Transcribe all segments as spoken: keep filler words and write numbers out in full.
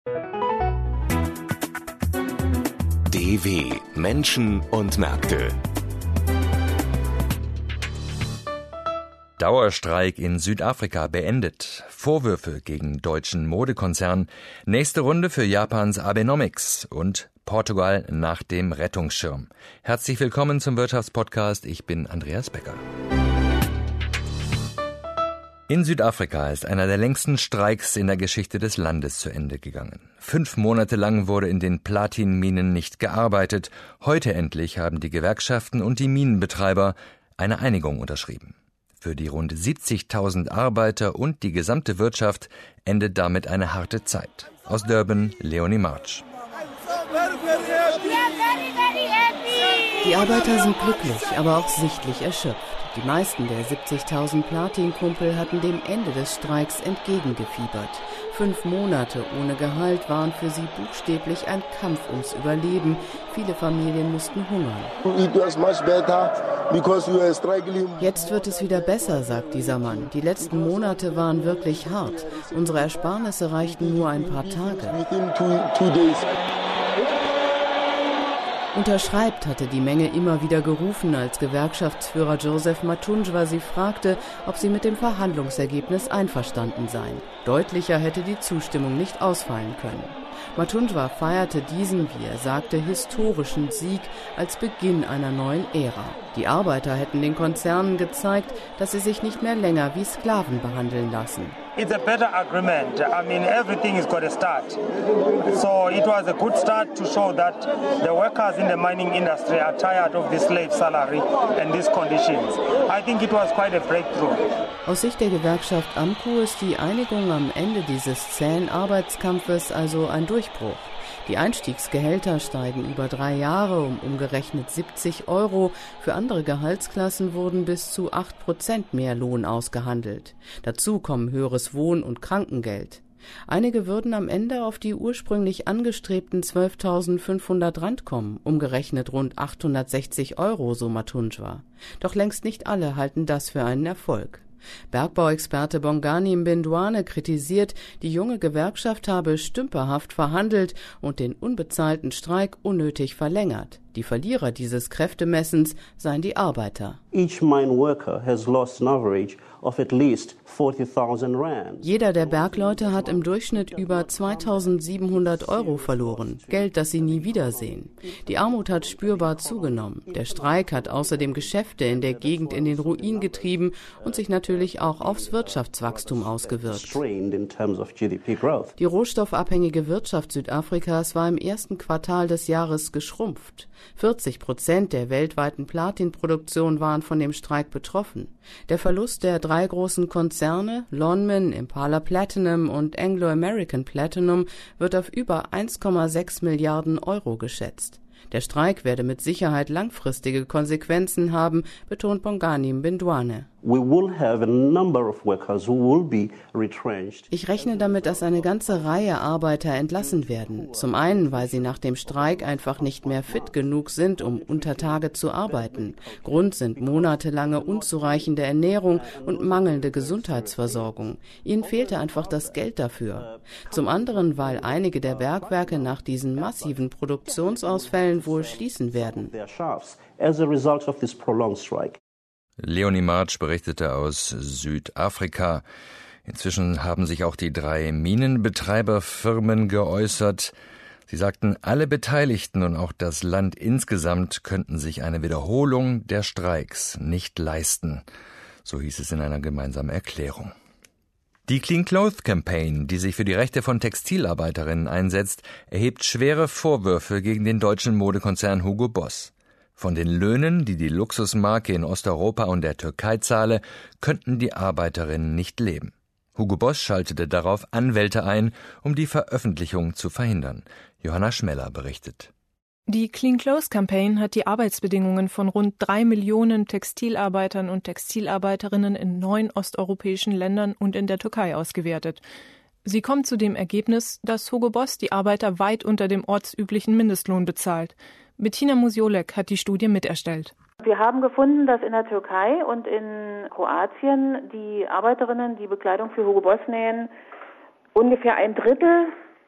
D W Menschen und Märkte. Dauerstreik in Südafrika beendet. Vorwürfe gegen deutschen Modekonzern. Nächste Runde für Japans Abenomics und Portugal nach dem Rettungsschirm. Herzlich willkommen zum Wirtschaftspodcast. Ich bin Andreas Becker. In Südafrika ist einer der längsten Streiks in der Geschichte des Landes zu Ende gegangen. Fünf Monate lang wurde in den Platinminen nicht gearbeitet. Heute endlich haben die Gewerkschaften und die Minenbetreiber eine Einigung unterschrieben. Für die rund siebzigtausend Arbeiter und die gesamte Wirtschaft endet damit eine harte Zeit. Aus Durban, Leonie March. Die Arbeiter sind glücklich, aber auch sichtlich erschöpft. Die meisten der siebzigtausend Platin-Kumpel hatten dem Ende des Streiks entgegengefiebert. Fünf Monate ohne Gehalt waren für sie buchstäblich ein Kampf ums Überleben. Viele Familien mussten hungern. Jetzt wird es wieder besser, sagt dieser Mann. Die letzten Monate waren wirklich hart. Unsere Ersparnisse reichten nur ein paar Tage. Unterschreibt, hatte die Menge immer wieder gerufen, als Gewerkschaftsführer Joseph Mathunjwa sie fragte, ob sie mit dem Verhandlungsergebnis einverstanden seien. Deutlicher hätte die Zustimmung nicht ausfallen können. Mathunjwa feierte diesen, wie er sagte, historischen Sieg als Beginn einer neuen Ära. Die Arbeiter hätten den Konzernen gezeigt, dass sie sich nicht mehr länger wie Sklaven behandeln lassen. It's a better agreement. I mean, everything has got a start. So it was a good start to show that the workers in the mining industry are tired of the slave salary and these conditions. I think it was quite a breakthrough. Aus Sicht der Gewerkschaft AMCU ist die Einigung am Ende dieses zähen Arbeitskampfes also ein Durchbruch. Die Einstiegsgehälter steigen über drei Jahre um umgerechnet siebzig Euro. Für andere Gehaltsklassen wurden bis zu acht Prozent mehr Lohn ausgehandelt. Dazu kommen höheres Wohn- und Krankengeld. Einige würden am Ende auf die ursprünglich angestrebten zwölftausendfünfhundert Rand kommen, umgerechnet rund achthundertsechzig Euro, so Mathunjwa. Doch längst nicht alle halten das für einen Erfolg. Bergbauexperte Bongani Mbindwane kritisiert, die junge Gewerkschaft habe stümperhaft verhandelt und den unbezahlten Streik unnötig verlängert. Die Verlierer dieses Kräftemessens seien die Arbeiter. Each mine worker has lost an average of at least forty thousand rand. Jeder der Bergleute hat im Durchschnitt über zweitausendsiebenhundert Euro verloren. Geld, das sie nie wiedersehen. Die Armut hat spürbar zugenommen. Der Streik hat außerdem Geschäfte in der Gegend in den Ruin getrieben und sich natürlich auch aufs Wirtschaftswachstum ausgewirkt. Die rohstoffabhängige Wirtschaft Südafrikas war im ersten Quartal des Jahres geschrumpft. vierzig Prozent der weltweiten Platinproduktion waren von dem Streik betroffen. Der Verlust der drei großen Konzerne, Lonmin, Impala Platinum und Anglo-American Platinum, wird auf über eins Komma sechs Milliarden Euro geschätzt. Der Streik werde mit Sicherheit langfristige Konsequenzen haben, betont Bongani Mbindwane. Ich rechne damit, dass eine ganze Reihe Arbeiter entlassen werden. Zum einen, weil sie nach dem Streik einfach nicht mehr fit genug sind, um unter Tage zu arbeiten. Grund sind monatelange unzureichende Ernährung und mangelnde Gesundheitsversorgung. Ihnen fehlte einfach das Geld dafür. Zum anderen, weil einige der Bergwerke nach diesen massiven Produktionsausfällen wohl schließen werden. Leonie March berichtete aus Südafrika. Inzwischen haben sich auch die drei Minenbetreiberfirmen geäußert. Sie sagten, alle Beteiligten und auch das Land insgesamt könnten sich eine Wiederholung der Streiks nicht leisten. So hieß es in einer gemeinsamen Erklärung. Die Clean Clothes Campaign, die sich für die Rechte von Textilarbeiterinnen einsetzt, erhebt schwere Vorwürfe gegen den deutschen Modekonzern Hugo Boss. Von den Löhnen, die die Luxusmarke in Osteuropa und der Türkei zahle, könnten die Arbeiterinnen nicht leben. Hugo Boss schaltete darauf Anwälte ein, um die Veröffentlichung zu verhindern. Johanna Schmeller berichtet. Die Clean Clothes Campaign hat die Arbeitsbedingungen von rund drei Millionen Textilarbeitern und Textilarbeiterinnen in neun osteuropäischen Ländern und in der Türkei ausgewertet. Sie kommt zu dem Ergebnis, dass Hugo Boss die Arbeiter weit unter dem ortsüblichen Mindestlohn bezahlt. Bettina Musiolek hat die Studie miterstellt. Wir haben gefunden, dass in der Türkei und in Kroatien die Arbeiterinnen, die Bekleidung für Hugo Boss nähen, ungefähr ein Drittel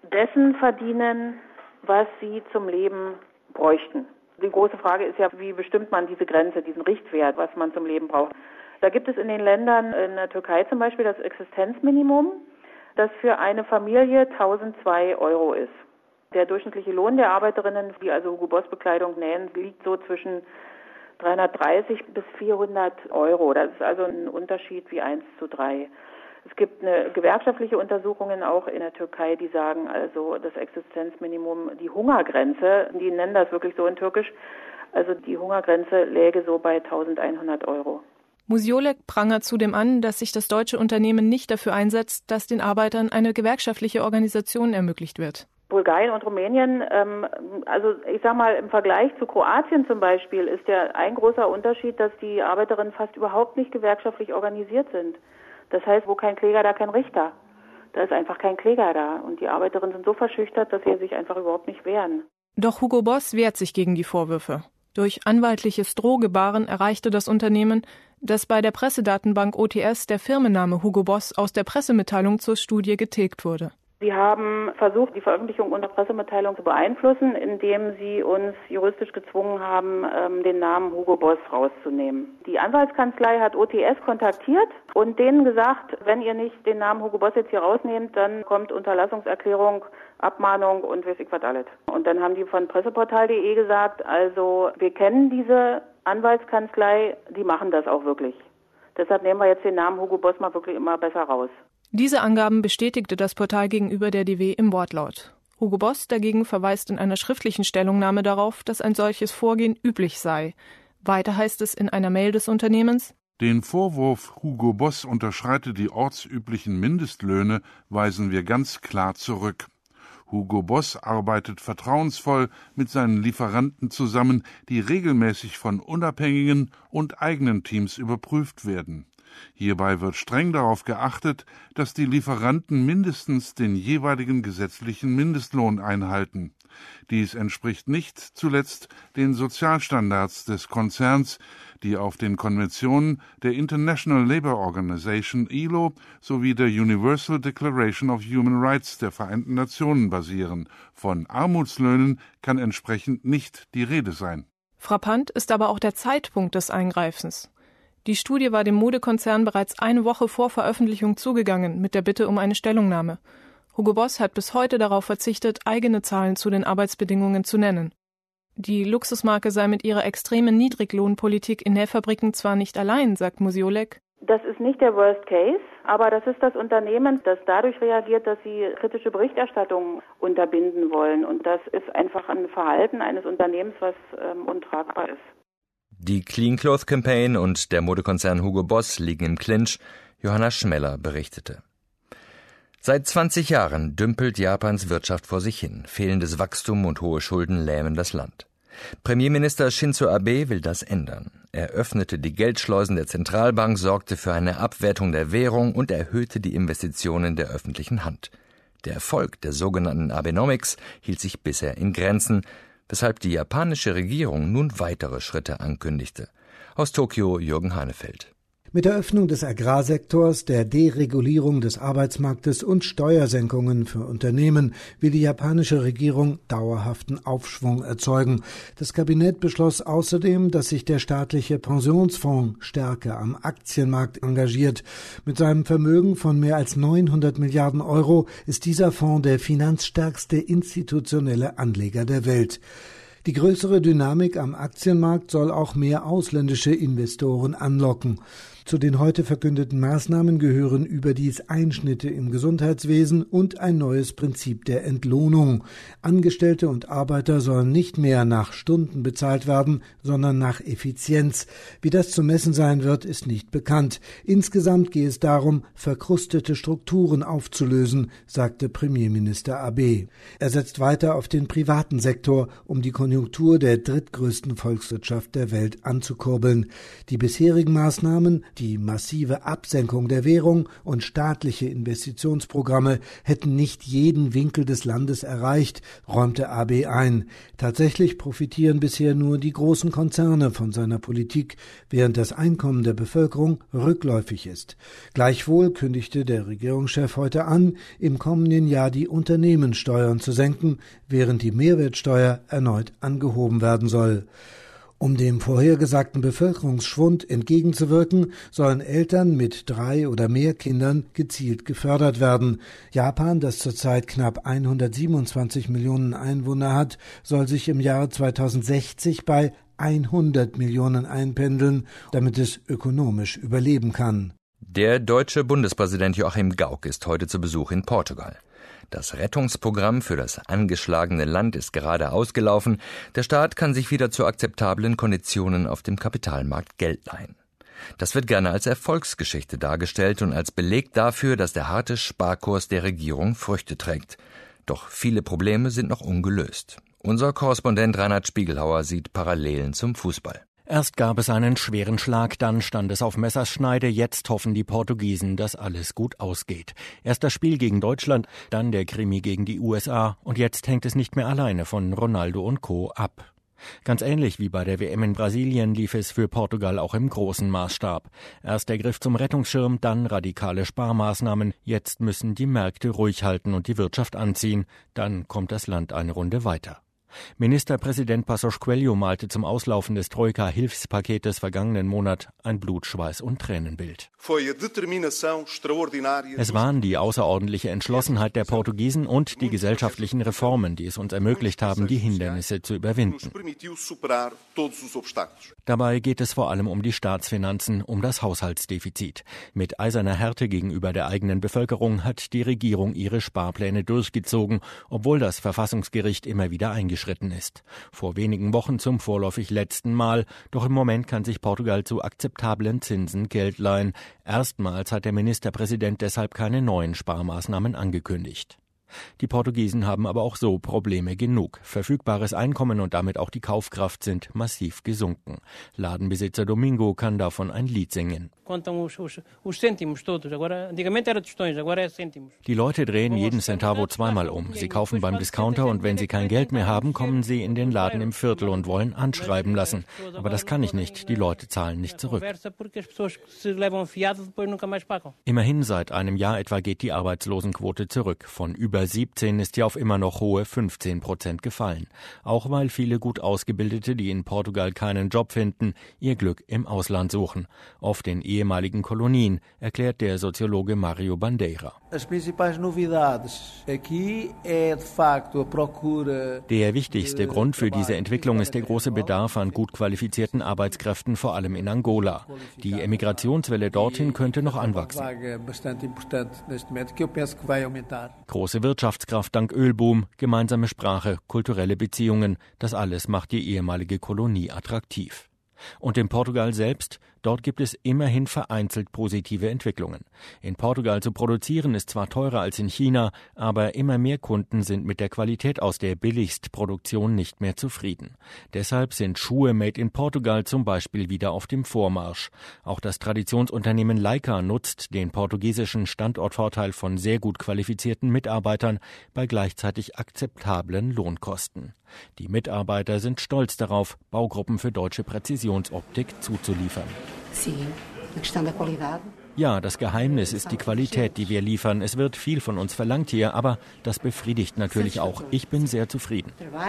dessen verdienen, was sie zum Leben bräuchten. Die große Frage ist ja, wie bestimmt man diese Grenze, diesen Richtwert, was man zum Leben braucht. Da gibt es in den Ländern, in der Türkei zum Beispiel, das Existenzminimum, das für eine Familie tausendzwei Euro ist. Der durchschnittliche Lohn der Arbeiterinnen, die also Hugo Boss Bekleidung nähen, liegt so zwischen dreihundertdreißig bis vierhundert Euro. Das ist also ein Unterschied wie eins zu drei. Es gibt eine gewerkschaftliche Untersuchungen auch in der Türkei, die sagen also das Existenzminimum, die Hungergrenze, die nennen das wirklich so in Türkisch, also die Hungergrenze läge so bei eintausendeinhundert Euro. Musiolek prangert zudem an, dass sich das deutsche Unternehmen nicht dafür einsetzt, dass den Arbeitern eine gewerkschaftliche Organisation ermöglicht wird. Bulgarien und Rumänien, ähm, also ich sag mal, im Vergleich zu Kroatien zum Beispiel ist ja ein großer Unterschied, dass die Arbeiterinnen fast überhaupt nicht gewerkschaftlich organisiert sind. Das heißt, wo kein Kläger, da kein Richter. Da ist einfach kein Kläger da. Und die Arbeiterinnen sind so verschüchtert, dass sie sich einfach überhaupt nicht wehren. Doch Hugo Boss wehrt sich gegen die Vorwürfe. Durch anwaltliches Drohgebaren erreichte das Unternehmen, dass bei der Pressedatenbank O T S der Firmenname Hugo Boss aus der Pressemitteilung zur Studie getilgt wurde. Sie haben versucht, die Veröffentlichung unserer Pressemitteilung zu beeinflussen, indem sie uns juristisch gezwungen haben, den Namen Hugo Boss rauszunehmen. Die Anwaltskanzlei hat O T S kontaktiert und denen gesagt, wenn ihr nicht den Namen Hugo Boss jetzt hier rausnehmt, dann kommt Unterlassungserklärung, Abmahnung und weiß ich was alles. Und dann haben die von presseportal punkt de gesagt, also wir kennen diese Anwaltskanzlei, die machen das auch wirklich. Deshalb nehmen wir jetzt den Namen Hugo Boss mal wirklich immer besser raus. Diese Angaben bestätigte das Portal gegenüber der D W im Wortlaut. Hugo Boss dagegen verweist in einer schriftlichen Stellungnahme darauf, dass ein solches Vorgehen üblich sei. Weiter heißt es in einer Mail des Unternehmens: Den Vorwurf, Hugo Boss unterschreite die ortsüblichen Mindestlöhne, weisen wir ganz klar zurück. Hugo Boss arbeitet vertrauensvoll mit seinen Lieferanten zusammen, die regelmäßig von unabhängigen und eigenen Teams überprüft werden. Hierbei wird streng darauf geachtet, dass die Lieferanten mindestens den jeweiligen gesetzlichen Mindestlohn einhalten. Dies entspricht nicht zuletzt den Sozialstandards des Konzerns, die auf den Konventionen der International Labour Organization I L O sowie der Universal Declaration of Human Rights der Vereinten Nationen basieren. Von Armutslöhnen kann entsprechend nicht die Rede sein. Frappant ist aber auch der Zeitpunkt des Eingreifens. Die Studie war dem Modekonzern bereits eine Woche vor Veröffentlichung zugegangen mit der Bitte um eine Stellungnahme. Hugo Boss hat bis heute darauf verzichtet, eigene Zahlen zu den Arbeitsbedingungen zu nennen. Die Luxusmarke sei mit ihrer extremen Niedriglohnpolitik in Nähfabriken zwar nicht allein, sagt Musiolek. Das ist nicht der Worst Case, aber das ist das Unternehmen, das dadurch reagiert, dass sie kritische Berichterstattung unterbinden wollen. Und das ist einfach ein Verhalten eines Unternehmens, was ähm, untragbar ist. Die Clean Cloth Campaign und der Modekonzern Hugo Boss liegen im Clinch. Johanna Schmeller berichtete. Seit zwanzig Jahren dümpelt Japans Wirtschaft vor sich hin. Fehlendes Wachstum und hohe Schulden lähmen das Land. Premierminister Shinzo Abe will das ändern. Er öffnete die Geldschleusen der Zentralbank, sorgte für eine Abwertung der Währung und erhöhte die Investitionen der öffentlichen Hand. Der Erfolg der sogenannten Abenomics hielt sich bisher in Grenzen, weshalb die japanische Regierung nun weitere Schritte ankündigte. Aus Tokio Jürgen Hanefeld. Mit der Öffnung des Agrarsektors, der Deregulierung des Arbeitsmarktes und Steuersenkungen für Unternehmen will die japanische Regierung dauerhaften Aufschwung erzeugen. Das Kabinett beschloss außerdem, dass sich der staatliche Pensionsfonds stärker am Aktienmarkt engagiert. Mit seinem Vermögen von mehr als neunhundert Milliarden Euro ist dieser Fonds der finanzstärkste institutionelle Anleger der Welt. Die größere Dynamik am Aktienmarkt soll auch mehr ausländische Investoren anlocken. Zu den heute verkündeten Maßnahmen gehören überdies Einschnitte im Gesundheitswesen und ein neues Prinzip der Entlohnung. Angestellte und Arbeiter sollen nicht mehr nach Stunden bezahlt werden, sondern nach Effizienz. Wie das zu messen sein wird, ist nicht bekannt. Insgesamt gehe es darum, verkrustete Strukturen aufzulösen, sagte Premierminister Abe. Er setzt weiter auf den privaten Sektor, um die Konjunktur Konjunktur der drittgrößten Volkswirtschaft der Welt anzukurbeln. Die bisherigen Maßnahmen, die massive Absenkung der Währung und staatliche Investitionsprogramme hätten nicht jeden Winkel des Landes erreicht, räumte Abe ein. Tatsächlich profitieren bisher nur die großen Konzerne von seiner Politik, während das Einkommen der Bevölkerung rückläufig ist. Gleichwohl kündigte der Regierungschef heute an, im kommenden Jahr die Unternehmenssteuern zu senken, während die Mehrwertsteuer erneut angehoben werden soll. Um dem vorhergesagten Bevölkerungsschwund entgegenzuwirken, sollen Eltern mit drei oder mehr Kindern gezielt gefördert werden. Japan, das zurzeit knapp hundertsiebenundzwanzig Millionen Einwohner hat, soll sich im Jahr zweitausendsechzig bei hundert Millionen einpendeln, damit es ökonomisch überleben kann. Der deutsche Bundespräsident Joachim Gauck ist heute zu Besuch in Portugal. Das Rettungsprogramm für das angeschlagene Land ist gerade ausgelaufen. Der Staat kann sich wieder zu akzeptablen Konditionen auf dem Kapitalmarkt Geld leihen. Das wird gerne als Erfolgsgeschichte dargestellt und als Beleg dafür, dass der harte Sparkurs der Regierung Früchte trägt. Doch viele Probleme sind noch ungelöst. Unser Korrespondent Reinhard Spiegelhauer sieht Parallelen zum Fußball. Erst gab es einen schweren Schlag, dann stand es auf Messerschneide, jetzt hoffen die Portugiesen, dass alles gut ausgeht. Erst das Spiel gegen Deutschland, dann der Krimi gegen die U S A und jetzt hängt es nicht mehr alleine von Ronaldo und Co. ab. Ganz ähnlich wie bei der W M in Brasilien lief es für Portugal auch im großen Maßstab. Erst der Griff zum Rettungsschirm, dann radikale Sparmaßnahmen. Jetzt müssen die Märkte ruhig halten und die Wirtschaft anziehen. Dann kommt das Land eine Runde weiter. Ministerpräsident Passos Coelho malte zum Auslaufen des Troika-Hilfspaketes vergangenen Monat ein Blut-, Schweiß- und Tränenbild. Es waren die außerordentliche Entschlossenheit der Portugiesen und die gesellschaftlichen Reformen, die es uns ermöglicht haben, die Hindernisse zu überwinden. Dabei geht es vor allem um die Staatsfinanzen, um das Haushaltsdefizit. Mit eiserner Härte gegenüber der eigenen Bevölkerung hat die Regierung ihre Sparpläne durchgezogen, obwohl das Verfassungsgericht immer wieder eingeschritten ist. Vor wenigen Wochen zum vorläufig letzten Mal, doch im Moment kann sich Portugal zu akzeptablen Zinsen Geld leihen. Erstmals hat der Ministerpräsident deshalb keine neuen Sparmaßnahmen angekündigt. Die Portugiesen haben aber auch so Probleme genug. Verfügbares Einkommen und damit auch die Kaufkraft sind massiv gesunken. Ladenbesitzer Domingo kann davon ein Lied singen. Die Leute drehen jeden Centavo zweimal um. Sie kaufen beim Discounter und wenn sie kein Geld mehr haben, kommen sie in den Laden im Viertel und wollen anschreiben lassen. Aber das kann ich nicht. Die Leute zahlen nicht zurück. Immerhin seit einem Jahr etwa geht die Arbeitslosenquote zurück. Von über siebzehn ist sie auf immer noch hohe fünfzehn Prozent gefallen. Auch weil viele gut Ausgebildete, die in Portugal keinen Job finden, ihr Glück im Ausland suchen. Oft in ehemaligen Kolonien, erklärt der Soziologe Mario Bandeira. Der wichtigste Grund für diese Entwicklung ist der große Bedarf an gut qualifizierten Arbeitskräften, vor allem in Angola. Die Emigrationswelle dorthin könnte noch anwachsen. Große Wirtschaftskraft dank Ölboom, gemeinsame Sprache, kulturelle Beziehungen, das alles macht die ehemalige Kolonie attraktiv. Und in Portugal selbst, dort gibt es immerhin vereinzelt positive Entwicklungen. In Portugal zu produzieren ist zwar teurer als in China, aber immer mehr Kunden sind mit der Qualität aus der Billigstproduktion nicht mehr zufrieden. Deshalb sind Schuhe made in Portugal zum Beispiel wieder auf dem Vormarsch. Auch das Traditionsunternehmen Leica nutzt den portugiesischen Standortvorteil von sehr gut qualifizierten Mitarbeitern bei gleichzeitig akzeptablen Lohnkosten. Die Mitarbeiter sind stolz darauf, Baugruppen für deutsche Präzisionsoptik zuzuliefern. Ja, das Geheimnis ist die Qualität, die wir liefern. Es wird viel von uns verlangt hier, aber das befriedigt natürlich auch. Ich bin sehr zufrieden.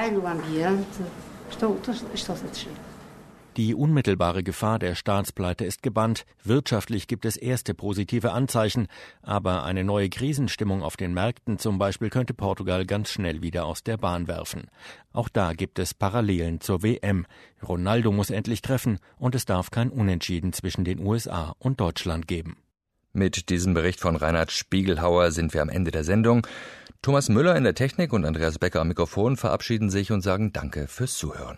Die unmittelbare Gefahr der Staatspleite ist gebannt. Wirtschaftlich gibt es erste positive Anzeichen. Aber eine neue Krisenstimmung auf den Märkten zum Beispiel könnte Portugal ganz schnell wieder aus der Bahn werfen. Auch da gibt es Parallelen zur W M. Ronaldo muss endlich treffen und es darf kein Unentschieden zwischen den U S A und Deutschland geben. Mit diesem Bericht von Reinhard Spiegelhauer sind wir am Ende der Sendung. Thomas Müller in der Technik und Andreas Becker am Mikrofon verabschieden sich und sagen Danke fürs Zuhören.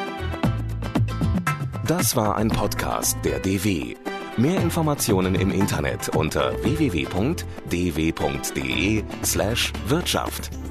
Das war ein Podcast der D W. Mehr Informationen im Internet unter w w w punkt d w punkt d e slash Wirtschaft.